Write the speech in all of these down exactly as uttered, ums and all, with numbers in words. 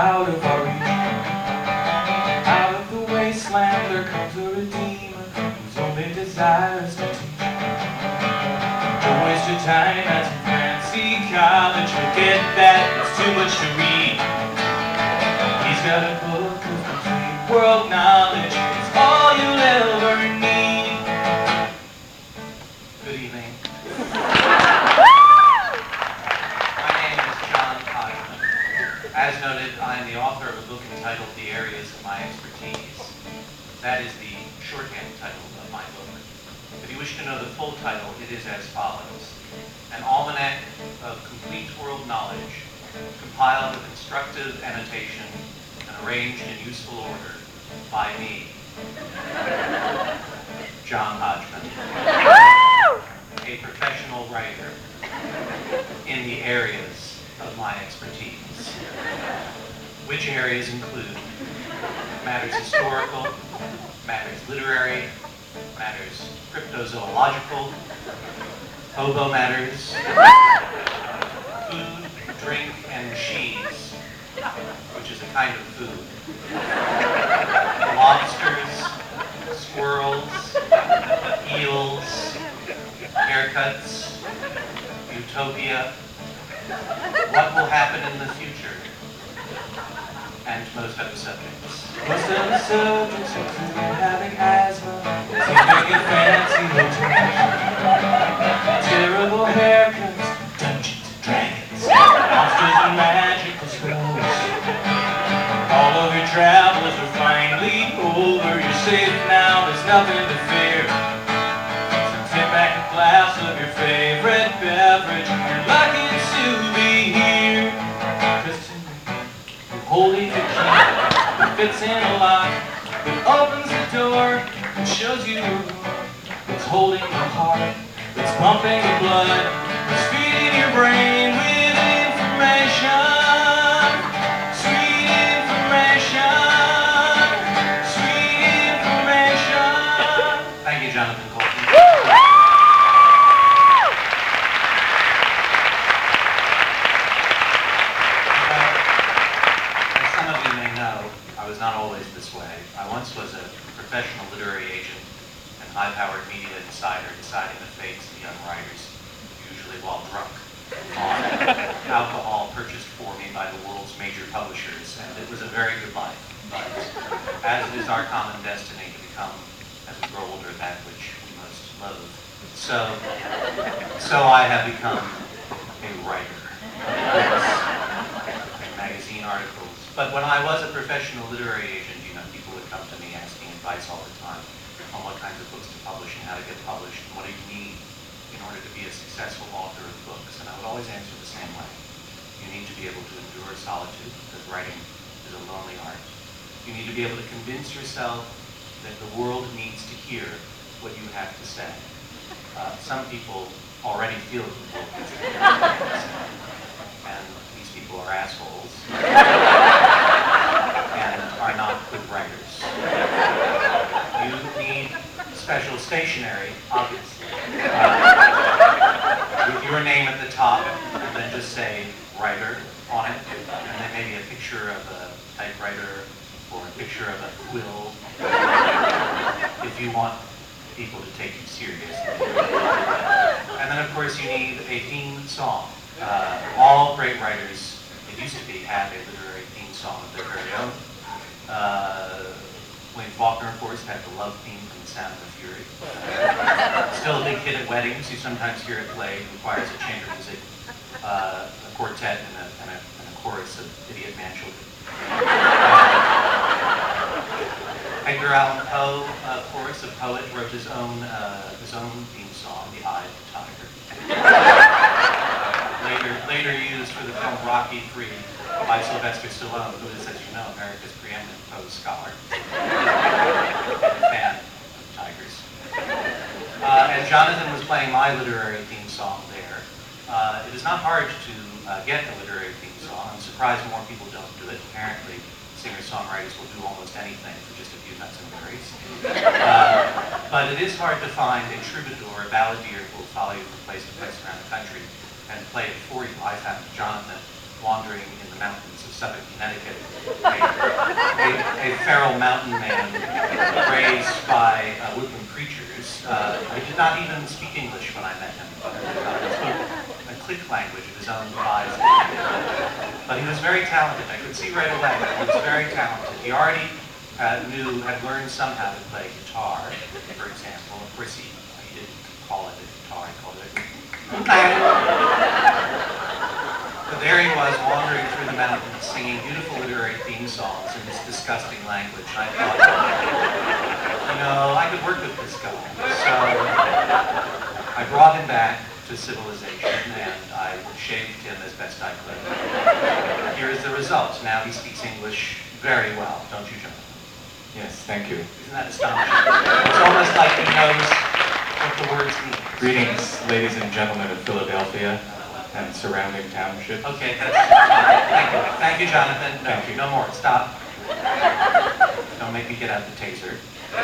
out of our reach. Out of the wasteland there comes a redeemer whose only desire is to teach. Don't waste your time at some fancy college, forget that, it's too much to read. He's got a book of complete world knowledge, it's all you'll ever need. Good evening. My name is John Hodgman. As noted, I am the author of a book entitled The Areas of My Expertise. That is the shorthand title of my book. If you wish to know the full title, it is as follows: An Almanac of Complete World Knowledge, compiled with instructive annotation and arranged in useful order by me, John Hodgman, a professional writer in the areas of my expertise, which areas include matters historical, matters literary, matters cryptozoological, hobo matters, food, drink, and cheese, which is a kind of food, lobsters, squirrels, eels, haircuts, utopia, what will happen in the future, and most other subjects. Most of the subjects include having asthma, sleeping in fancy hotels, terrible haircuts, Dungeons and Dragons, monsters and magical spells. All of your travels are finally over, you're safe now, there's nothing to fear. So take back a glass of your favorite beverage, you're lucky to be here. Cause tonight, you're holding the key that fits in a lock, that opens the door and shows you a room that's holding your heart, that's pumping your blood, that's feeding your brain with information. Sweet information. Sweet information. Thank you, Jonathan Colton. I was not always this way. I once was a professional literary agent and high-powered media insider deciding the fates of young writers, usually while drunk, on alcohol purchased for me by the world's major publishers, and it was a very good life. But as is our common destiny to become, as we grow older, that which we most loathe. So, so I have become a writer of magazine articles. But when I was a professional literary agent, you know, people would come to me asking advice all the time on what kinds of books to publish and how to get published and what do you need in order to be a successful author of books. And I would always answer the same way. You need to be able to endure solitude, because writing is a lonely art. You need to be able to convince yourself that the world needs to hear what you have to say. Uh, some people already feel that the world needs to hear what you have to say. And these people are assholes. And are not good writers. You need special stationery, obviously, uh, with your name at the top, and then just say writer on it, and then maybe a picture of a typewriter or a picture of a quill, if you want people to take you seriously. And then, of course, you need a theme song. Uh, all great writers, it used to be, have a literary theme song of their very own. Uh, William Faulkner, of course, had the love theme from The Sound of Fury. Uh, still a big hit at weddings. You sometimes hear it played. It requires a chamber music, uh, a quartet, and a, and, a, and a chorus of idiot man-children. Uh, Edgar Allan Poe, of course, a poet, wrote his own uh, his own theme song, The Eye of the Tiger. later, later used for the film Rocky three by Sylvester Stallone, who is, as you know, America's preeminent Poe scholar and a fan of tigers. Uh, and Jonathan was playing my literary theme song there. Uh, it is not hard to uh, get a literary theme song. I'm surprised more people don't do it. Apparently, singer-songwriters will do almost anything for just a few nuts and berries. Uh, but it is hard to find a troubadour, a balladeer who will follow you from place to place around the country and play it for you. I found Jonathan wandering in the mountains of southern Connecticut, a, a, a feral mountain man raised by uh, woodland creatures. Uh, he did not even speak English when I met him. Uh, he spoke a click language of his own devising. But he was very talented. I could see right away that he was very talented. He already uh, knew, had learned somehow to play guitar, for example. Of course, he, he didn't call it a guitar, he called it a But there he was, wandering through the mountains, singing beautiful literary theme songs in this disgusting language. And I thought, you know, I could work with this guy. So I brought him back to civilization, and I shaved him as best I could. Here is the result. Now he speaks English very well, don't you, Jonathan? Yes, thank you. Isn't that astonishing? It's almost like he knows what the words mean. Greetings, ladies and gentlemen of Philadelphia and surrounding township. Okay, that's fine. Thank you. Thank you, Jonathan. No, Thank you. no more. Stop. Don't make me get out the taser.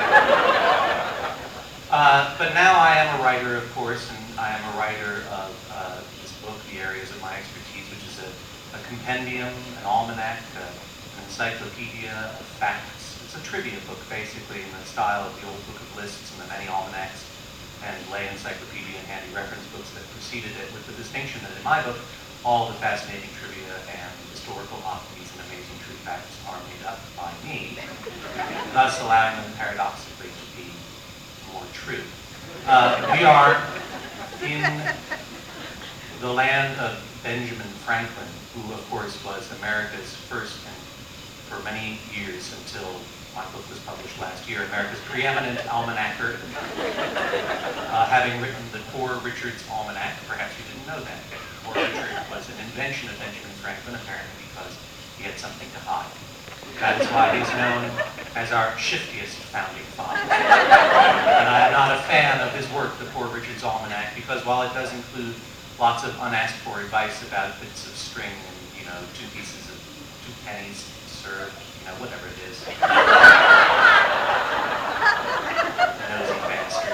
Uh, but now I am a writer, of course, and I am a writer of uh, this book, The Areas of My Expertise, which is a, a compendium, an almanac, uh, an encyclopedia of facts. It's a trivia book, basically, in the style of the old Book of Lists and the many almanacs and lay encyclopedia and handy reference books that preceded it, with the distinction that in my book, all the fascinating trivia and historical oddities and amazing true facts are made up by me, thus allowing them paradoxically to be more true. Uh, we are in the land of Benjamin Franklin, who of course was America's first, and for many years until my book was published last year, America's preeminent almanacker, uh, having written the Poor Richard's Almanac. Perhaps you didn't know that. Poor Richard was an invention of Benjamin Franklin, apparently because he had something to hide. That is why he's known as our shiftiest founding father. And I am not a fan of his work, the Poor Richard's Almanac, because while it does include lots of unasked for advice about bits of string and, you know, two pieces of two pennies served, you know, whatever it is. Nosy bastard.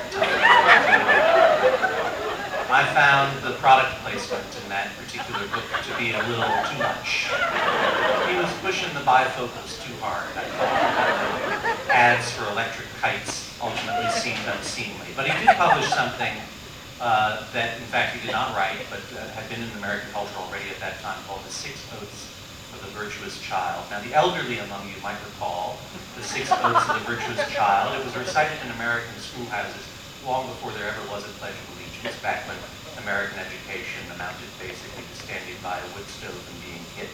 I found the product placement in that particular book to be a little too much. He was pushing the bifocals too hard, I thought. Ads for electric kites ultimately seemed unseemly. But he did publish something uh, that, in fact, he did not write, but uh, had been in American culture already at that time, called The Six Oaths of the Virtuous Child. Now, the elderly among you might recall The Six Oaths of the Virtuous Child. It was recited in American schoolhouses long before there ever was a Pledge of Allegiance, back when American education amounted basically to standing by a wood stove and being hit.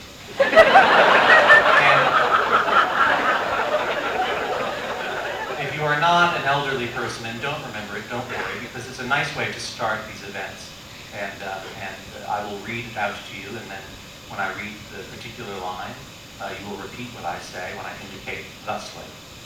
And if you are not an elderly person and don't remember it, don't worry, because it's a nice way to start these events. And, uh, and I will read it out to you, and then when I read the particular line, uh, you will repeat what I say when I indicate thusly.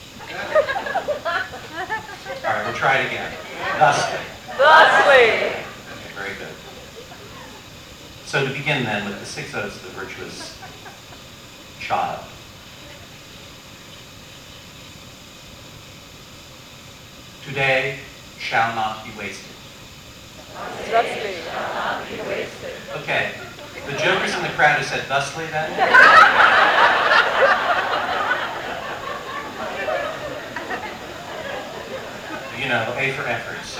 All right, we'll try it again. Thusly. Thusly. Okay, very good. So to begin then with the Six Oaths of the Virtuous Child. Today shall not be wasted. Thusly shall not be wasted. Okay. The jokers in the crowd who said thusly then? You know, A for efforts.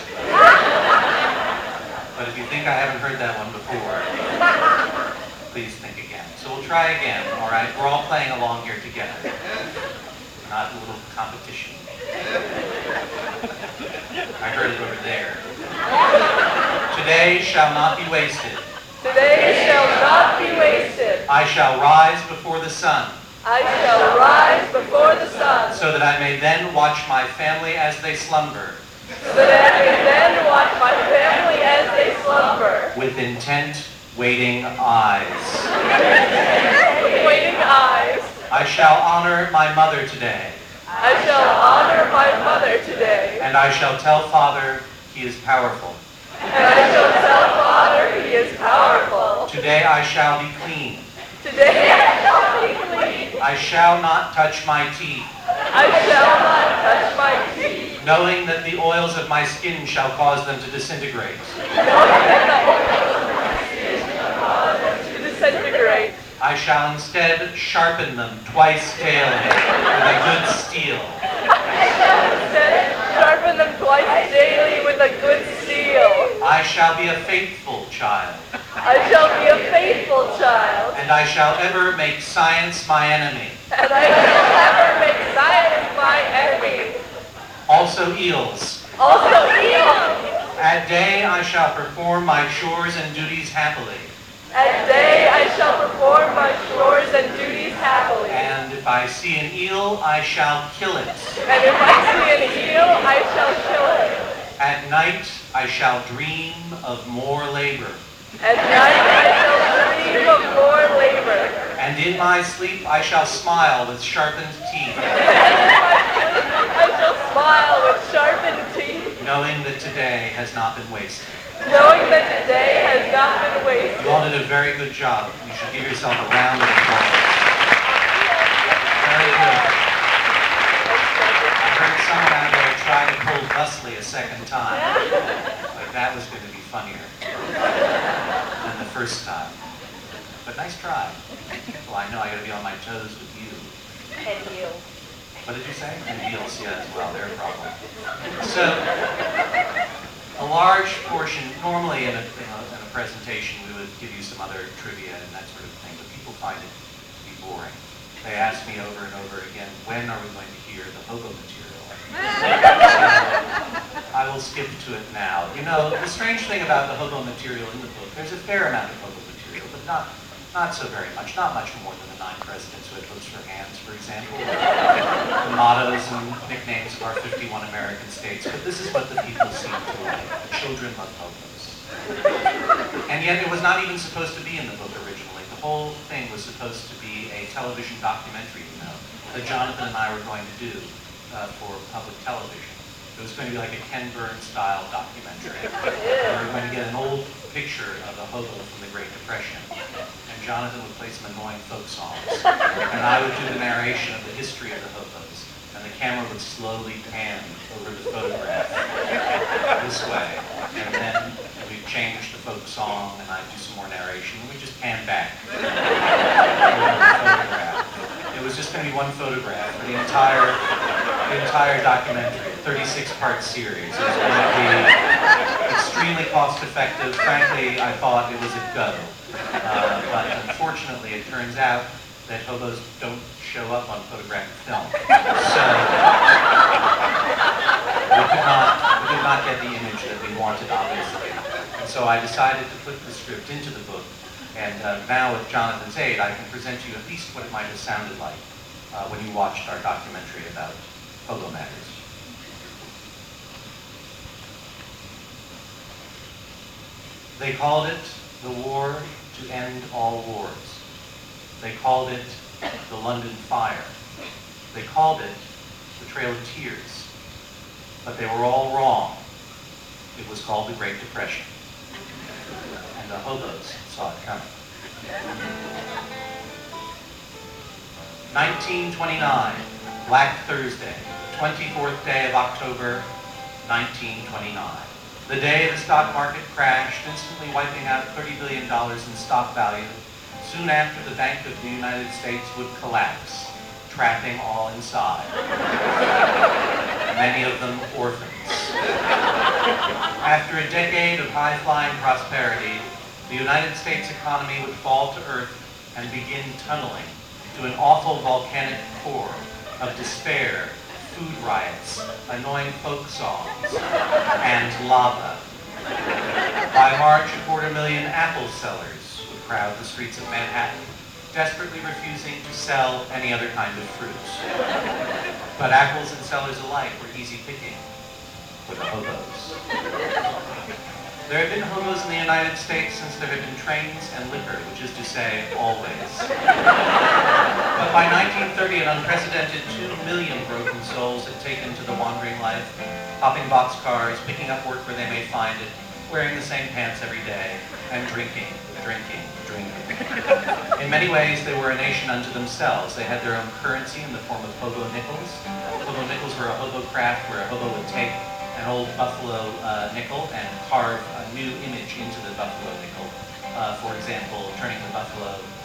But if you think I haven't heard that one before, please think again. So we'll try again, all right? We're all playing along here together. Not a little competition. I heard it over there. Today shall not be wasted. Today shall not be wasted. I shall rise before the sun, I shall rise before the sun, so that I may then watch my family as they slumber, so that I may then watch my family as they slumber, with intent, waiting eyes. with waiting eyes. I shall honor my mother today, I shall honor my mother today, and I shall tell Father he is powerful. and I shall tell Father he is powerful. Today I shall be clean. Today I shall be clean. I shall not touch my teeth, I shall not touch my teeth, knowing that the oils of my skin shall cause them to disintegrate. knowing that the oil of my skin shall cause them to disintegrate. I shall instead sharpen them twice daily with a good steel. Instead, sharpen them twice daily with a good steel. I shall be a faithful child, I shall be a faithful child, and I shall ever make science my enemy. and I shall never make science my enemy. Also eels. Also eels. At day I shall perform my chores and duties happily. At day I shall perform my chores and duties happily. And if I see an eel, I shall kill it. And if I see an eel, I shall kill it. At night I shall dream of more labor. At night I shall dream of more labor. And in my sleep I shall smile with sharpened teeth, I shall smile with sharpened teeth, knowing that today has not been wasted. knowing that today has not been wasted. You all did a very good job. You should give yourself a round of applause. Very good. I heard someone out there try to pull Busley a second time. Like that was going to be funnier than the first time. But nice try. Well, I know I got to be on my toes with you. And you. What did you say? And eels, yeah, as well. They're a problem. So, a large portion, normally in a, in a, in a presentation, we would give you some other trivia and that sort of thing, but people find it to be boring. They ask me over and over again, when are we going to hear the hobo material? So, I will skip to it now. You know, the strange thing about the hobo material in the book, there's a fair amount of hobo material, but not Not so very much, not much more than the nine presidents who had books for hands, for example, the mottos and nicknames of our fifty-one American states, but this is what the people seem to like. The children love hobos. And yet it was not even supposed to be in the book originally. The whole thing was supposed to be a television documentary, you know, that Jonathan and I were going to do uh, for public television. It was going to be like a Ken Burns style documentary. And we were going to get an old picture of a hobo from the Great Depression. And Jonathan would play some annoying folk songs. And I would do the narration of the history of the hobos. And the camera would slowly pan over the photograph this way. And then we'd change the folk song and I'd do some more narration. And we'd just pan back over the photograph. It was just going to be one photograph for the entire, the entire documentary, a thirty-six part series. It was going to be extremely cost effective. Frankly, I thought it was a go. Uh, but unfortunately, it turns out that hobos don't show up on photographic film. So we could not, we could not get the image that we wanted, obviously. And so I decided to put the script into the book. And uh, now with Jonathan's aid, I can present you at least what it might have sounded like uh, when you watched our documentary about hobo matters. They called it the War to End All Wars. They called it the London Fire. They called it the Trail of Tears. But they were all wrong. It was called the Great Depression. And the hobos saw it coming. nineteen twenty-nine, Black Thursday, twenty-fourth day of October, nineteen twenty-nine. The day the stock market crashed, instantly wiping out thirty billion dollars in stock value. Soon after, the Bank of the United States would collapse, trapping all inside. Many of them orphans. After a decade of high-flying prosperity, the United States economy would fall to earth and begin tunneling to an awful volcanic core of despair, food riots, annoying folk songs, and lava. By March, a quarter million apple sellers would crowd the streets of Manhattan, desperately refusing to sell any other kind of fruits. But apples and sellers alike were easy picking for the hobos. There have been hobos in the United States since there have been trains and liquor, which is to say, always. But by nineteen thirty, an unprecedented two million broken souls had taken to the wandering life, hopping boxcars, picking up work where they may find it, wearing the same pants every day, and drinking, drinking, drinking. In many ways, they were a nation unto themselves. They had their own currency in the form of hobo nickels. Hobo nickels were a hobo craft where a hobo would take an old buffalo uh, nickel and carve a new image into the buffalo nickel. Uh, for example, turning the buffalo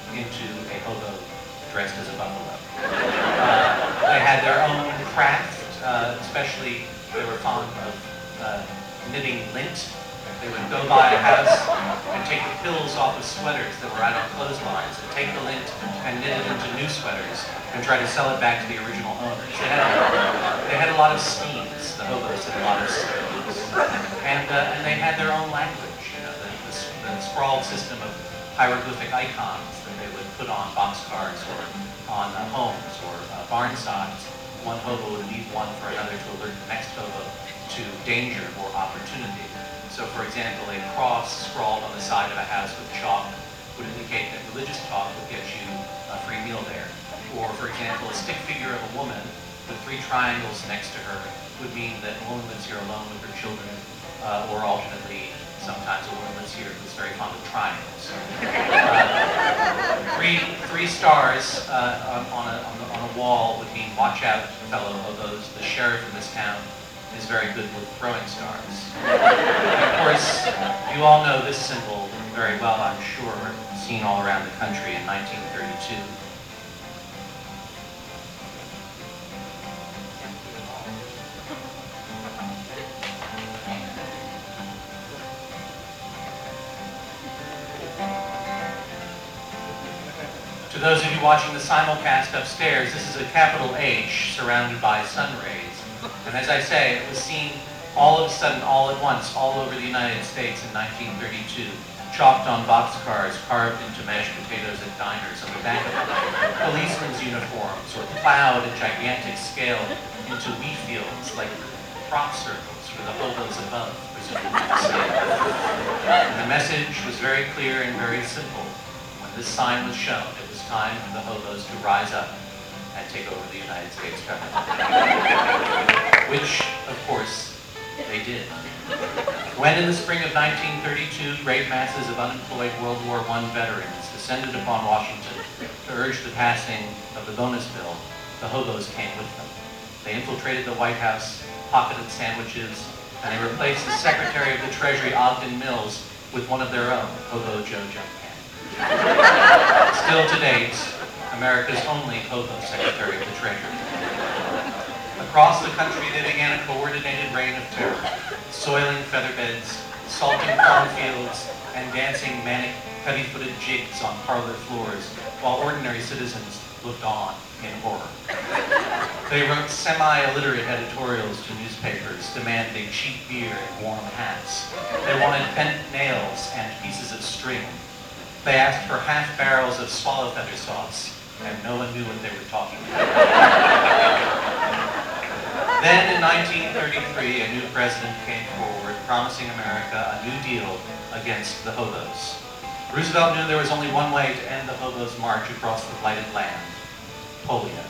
into a hobo dressed as a buffalo. Uh, they had their own craft, uh, especially they were fond of uh, knitting lint. They would go by a house and take the pills off of sweaters that were out on clotheslines and take the lint and knit it into new sweaters and try to sell it back to the original owners. They had, they had a lot of schemes. The hobos had a lot of schemes. And, uh, and they had their own language, you know, the, the, the sprawled system of hieroglyphic icons that they would put on boxcars or on uh, homes or uh, barn sides. One hobo would leave one for another to alert the next hobo to danger or opportunity. So, for example, a cross scrawled on the side of a house with chalk would indicate that religious talk would get you a free meal there. Or, for example, a stick figure of a woman with three triangles next to her would mean that a woman lives here alone with her children, uh, or alternately, sometimes a woman lives here who's very fond of triangles. Uh, three, three stars uh, on, a, on, the, on a wall would mean, watch out, fellow hobos, the sheriff in this town is very good with throwing stars. And of course, you all know this symbol very well, I'm sure, seen all around the country in nineteen thirty-two. To those of you watching the simulcast upstairs, this is a capital H surrounded by sun rays. And as I say, it was seen all of a sudden, all at once, all over the United States in nineteen thirty-two, chalked on boxcars, carved into mashed potatoes at diners, on the back of policemen's uniforms, or plowed at gigantic scale into wheat fields like crop circles for the hobos above, presumably to see. And the message was very clear and very simple. When this sign was shown, it was time for the hobos to rise up and take over the United States government. Which, of course, they did. When in the spring of nineteen thirty-two, great masses of unemployed World War One veterans descended upon Washington to urge the passing of the bonus bill, the hobos came with them. They infiltrated the White House, pocketed sandwiches, and they replaced the Secretary of the Treasury, Ogden Mills, with one of their own, Hobo Joe Jumpman. Still to date, America's only hobo Secretary of the Treasury. Across the country, they began a coordinated reign of terror, soiling featherbeds, salting cornfields, and dancing manic, heavy-footed jigs on parlor floors, while ordinary citizens looked on in horror. They wrote semi-illiterate editorials to newspapers demanding cheap beer and warm hats. They wanted bent nails and pieces of string. They asked for half barrels of swallow feather sauce, and no one knew what they were talking about. Then in nineteen thirty-three, a new president came forward promising America a new deal against the hobos. Roosevelt knew there was only one way to end the hobos' march across the blighted land: polio.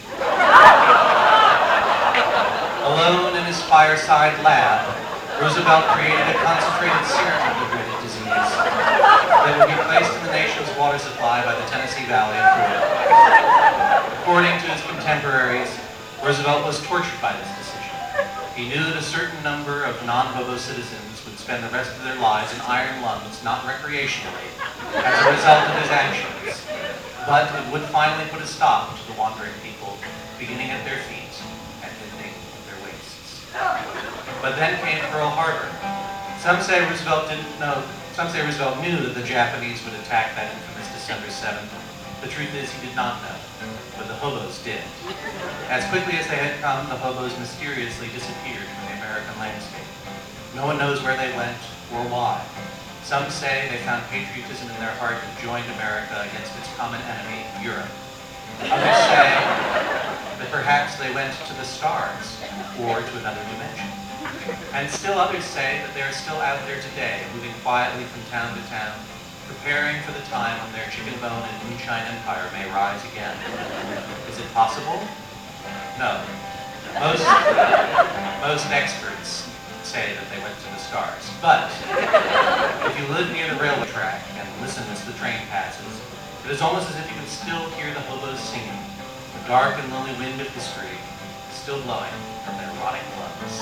Alone in his fireside lab, Roosevelt created a concentrated serum of the dreaded disease that would be placed in the nation's water supply by the Tennessee Valley of Florida. According to his contemporaries, Roosevelt was tortured by this decision. He knew that a certain number of non-hobo citizens would spend the rest of their lives in iron lungs, not recreationally, as a result of his actions. But it would finally put a stop to the wandering people, beginning at their feet and ending at their waists. But then came Pearl Harbor. Some say Roosevelt didn't know, some say Roosevelt knew that the Japanese would attack that infamous December seventh. The truth is he did not know, but the hobos did. As quickly as they had come, the hobos mysteriously disappeared from the American landscape. No one knows where they went or why. Some say they found patriotism in their heart and joined America against its common enemy, Europe. Others say that perhaps they went to the stars or to another dimension. And still others say that they are still out there today, moving quietly from town to town, preparing for the time when their chicken bone and moonshine empire may rise again. Is it possible? No. Most, most experts say that they went to the stars. But if you live near the railway track and listen as the train passes, it is almost as if you can still hear the hobos singing. The dark and lonely wind of history is still blowing from their rotting lungs.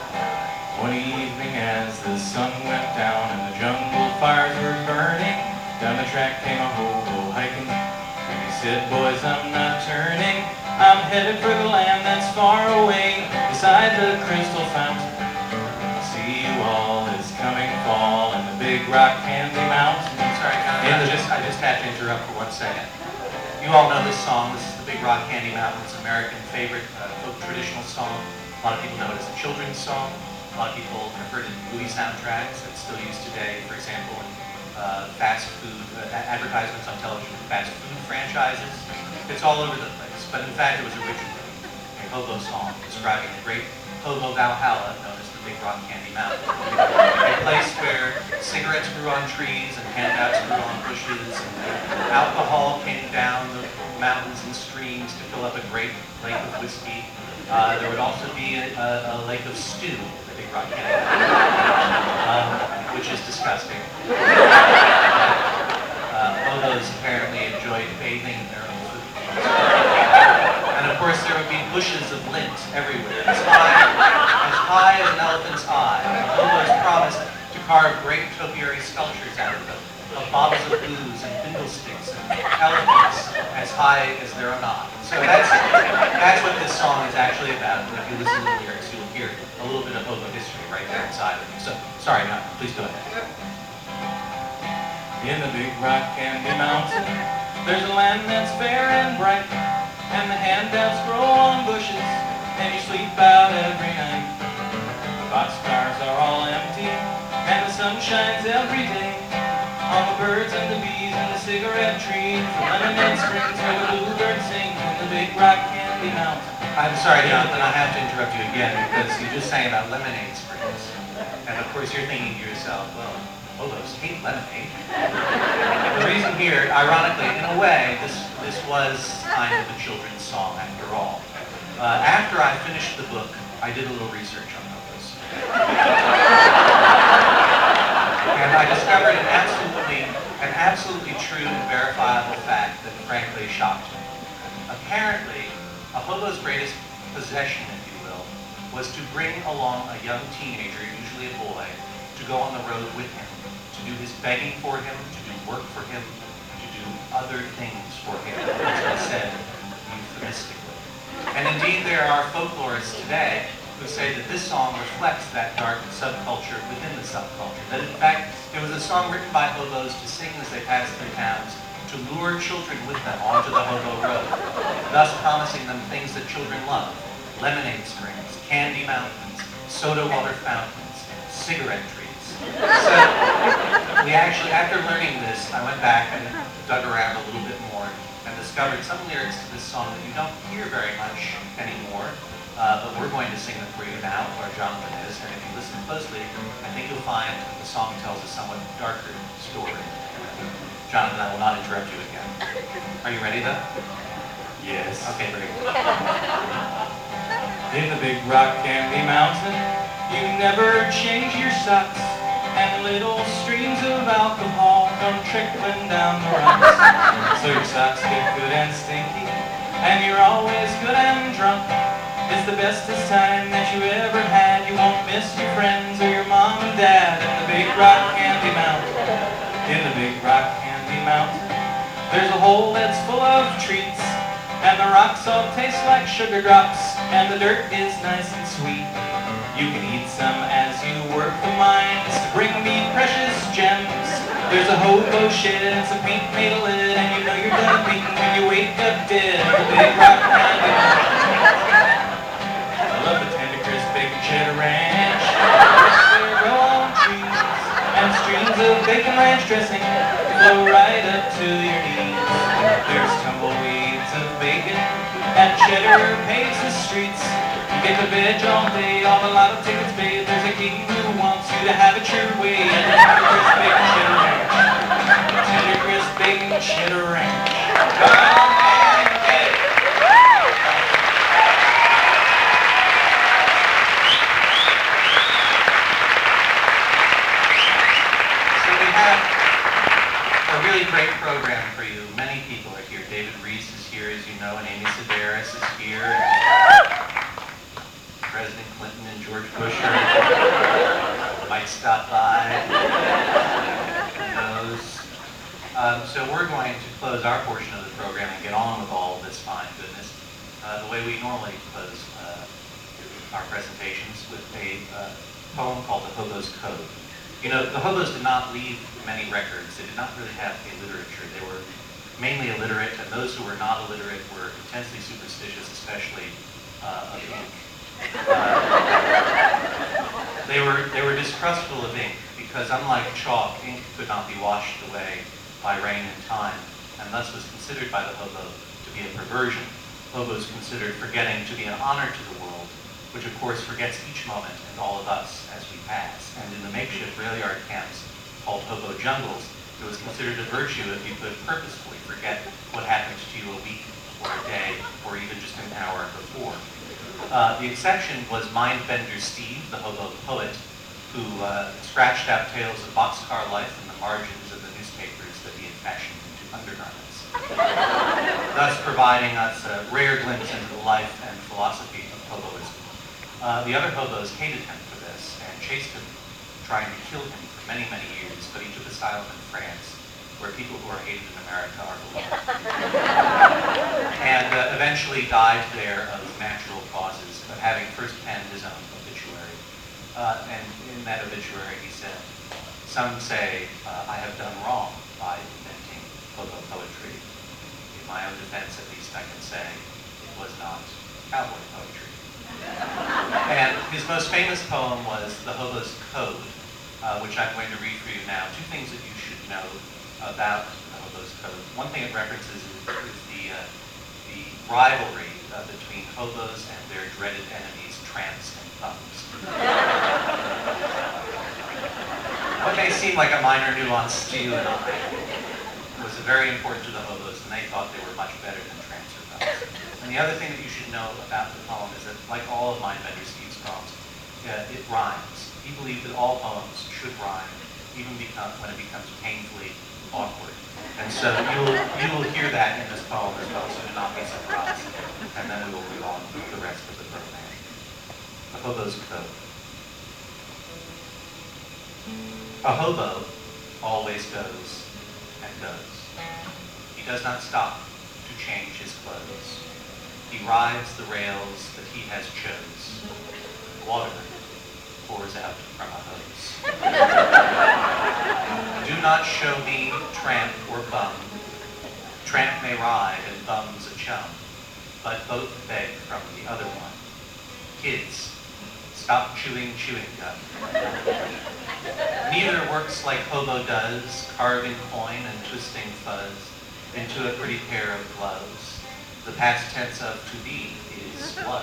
One evening as the sun went down and the jungle fires were burning, Down the track came a hobo hiking, and he said, boys, I'm not turning. I'm headed for the land that's far away, beside the crystal fountain. See you all, it's coming fall, and the big rock candy mountain. Sorry, John, I just, I just had to interrupt for one second. You all know this song. This is the Big Rock Candy Mountain. It's an American favorite uh, folk traditional song. A lot of people know it as a children's song. A lot of people have heard it in movie soundtracks. It's still used today, for example, in uh, fast food uh, advertisements on television for fast food franchises. It's all over the place. But in fact, it was originally a hobo song describing the great hobo Valhalla known as the Big Rock Candy Mountain. A place where cigarettes grew on trees and handouts grew on bushes, and alcohol came down the mountains and streams to fill up a great lake of whiskey. Uh, there would also be a, a, a lake of stew, the Big Rock Candy Mountain, um, which is disgusting. Uh, hobos apparently enjoyed bathing in their own food. And of course, there would be bushes of lint everywhere, as high, as high as an elephant's eye. And hobos promised to carve great topiary sculptures out of them, of bottles of booze and fiddlesticks and elephants as high as their own eye. So that's, that's what this song is actually about. And if you listen to the lyrics, you'll hear a little bit of hobo history right there inside of it. So, sorry, no, please go ahead. In the Big Rock Candy Mountain, there's a land that's fair and bright, and the handouts grow on bushes, and you sleep out every night. The boxcars are all empty, and the sun shines every day on the birds and the bees and the cigarette trees, the lemonade springs where the bluebirds sing in the Big Rock Candy Mountain. I'm sorry, Jonathan, I have to interrupt you again because you just sang about lemonade springs. And of course you're thinking to yourself, well, hobos hate lemonade. The reason here, ironically, in a way, this, this was kind of a children's song after all. Uh, after I finished the book, I did a little research on hobos. And I discovered an absolutely, an absolutely true and verifiable fact that frankly shocked me. Apparently, a hobo's greatest possession, if you will, was to bring along a young teenager, usually a boy, to go on the road with him, to do his begging for him, to do work for him, to do other things for him, as I said euphemistically. And indeed, there are folklorists today who say that this song reflects that dark subculture within the subculture. That in fact, it was a song written by hobos to sing as they passed through towns, to lure children with them onto the hobo road, thus promising them things that children love: lemonade springs, candy mountains, soda water fountains, cigarette trees. So we actually, after learning this, I went back and dug around a little bit more and discovered some lyrics to this song that you don't hear very much anymore. Uh, but we're going to sing them for you now, or Jonathan is, and if you listen closely, I think you'll find that the song tells a somewhat darker story. Jonathan, I will not interrupt you again. Are you ready, though? Yes. Okay, great. In the Big Rock Candy Mountain, you never change your socks, and little streams of alcohol come trickling down the rocks. So your socks get good and stinky, and you're always good and drunk. It's the bestest time that you ever had. You won't miss your friends or your mom and dad in the Big Rock Candy Mountain. In the Big Rock Candy Mountain, there's a hole that's full of treats, and the rocks all taste like sugar drops, and the dirt is nice and sweet. You can eat some as you work the mines to bring me precious gems. There's a hobo shed and some paint made a lid, and you know you're done beating when you wake up dead in the Big Rock Candy Mountain. I love the tender crisp bacon cheddar ranch. There grow on trees, and streams of bacon ranch dressing flow right up to your knees. There's tumbleweeds of bacon, and cheddar paves the streets. You get to veg all day, all the lot of tickets paid. There's a king who wants you to have it your way. And the tender crisp bacon cheddar ranch. Tender crisp bacon cheddar ranch. Come and get it. So we have a really great program for you. Many people are here. David Reese is here, as you know, and Amy Sedaris is here. And President Clinton and George Bush are, might stop by. Who knows? Um, so we're going to close our portion of the program and get on with all of this fine goodness uh, the way we normally close uh, our presentations, with a uh, poem called The Hobo's Code. You know, the hobos did not leave many records. They did not really have a literature. They were mainly illiterate, and those who were not illiterate were intensely superstitious, especially uh, of ink. Uh, they were they were distrustful of ink because, unlike chalk, ink could not be washed away by rain and time, and thus was considered by the hobo to be a perversion. Hobos considered forgetting to be an honor to the world, which of course forgets each moment and all of us as we pass. And in the makeshift rail yard camps called hobo jungles, it was considered a virtue if you could purposefully forget what happened to you a week or a day or even just an hour before. Uh, the exception was Mindbender Steve, the hobo poet, who uh, scratched out tales of boxcar life in the margins of the newspapers that he had fashioned into undergarments, thus providing us a rare glimpse into the life and philosophy of hoboism. Uh, the other hobos hated him for this and chased him, trying to kill him for many, many years, but he took asylum in France, where people who are hated in America are beloved. And uh, eventually died there of natural causes, of having first penned his own obituary. Uh, and in that obituary he said, "Some say uh, I have done wrong by inventing hobo poetry. In my own defense, at least, I can say it was not cowboy poetry." And his most famous poem was The Hobo's Code, uh, which I'm going to read for you now. Two things that you should know about the Hobo's Code. One thing it references is, is the, uh, the rivalry uh, between hobos and their dreaded enemies, tramps and bums. What may seem like a minor nuance to you and I was very important to the hobos, and they thought they were much better than tramps or bums. And the other thing that you should know about the poem is that, like all of Mindbender Steve's poems, uh, it rhymes. He believed that all poems should rhyme, even become, when it becomes painfully awkward. And so you will, you will hear that in this poem as well, so do not be surprised. And then we will move on with the rest of the program. The Hobo's Code. A hobo always goes and goes. He does not stop to change his clothes. He rides the rails that he has chose. Water pours out from a hose. Do not show me tramp or bum. Tramp may ride and bum's a chum, but both beg from the other one. Kids, stop chewing chewing gum. Neither works like hobo does, carving coin and twisting fuzz into a pretty pair of gloves. The past tense of to be is was.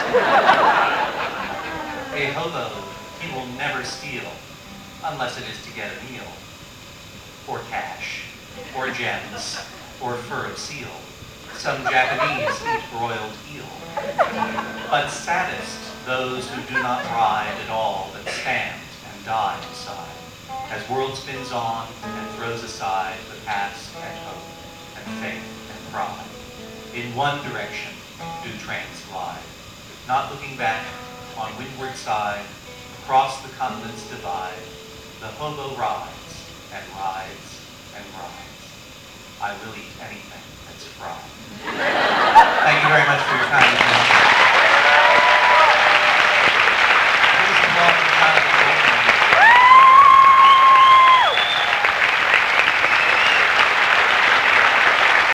A hobo, he will never steal, unless it is to get a meal, or cash, or gems, or fur of seal. Some Japanese eat broiled eel. But saddest, those who do not ride at all, but stand and die beside, as world spins on and throws aside the past and hope and faith and pride. In one direction do trains glide, not looking back on windward side, across the continent's divide, the hobo rides and rides and rides. I will eat anything